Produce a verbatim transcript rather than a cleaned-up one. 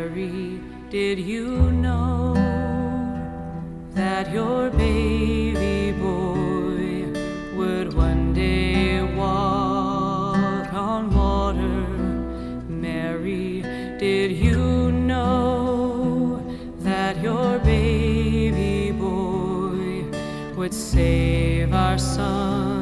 Mary, did you know that your baby boy would one day walk on water? Mary, did you know that your baby boy would save our son?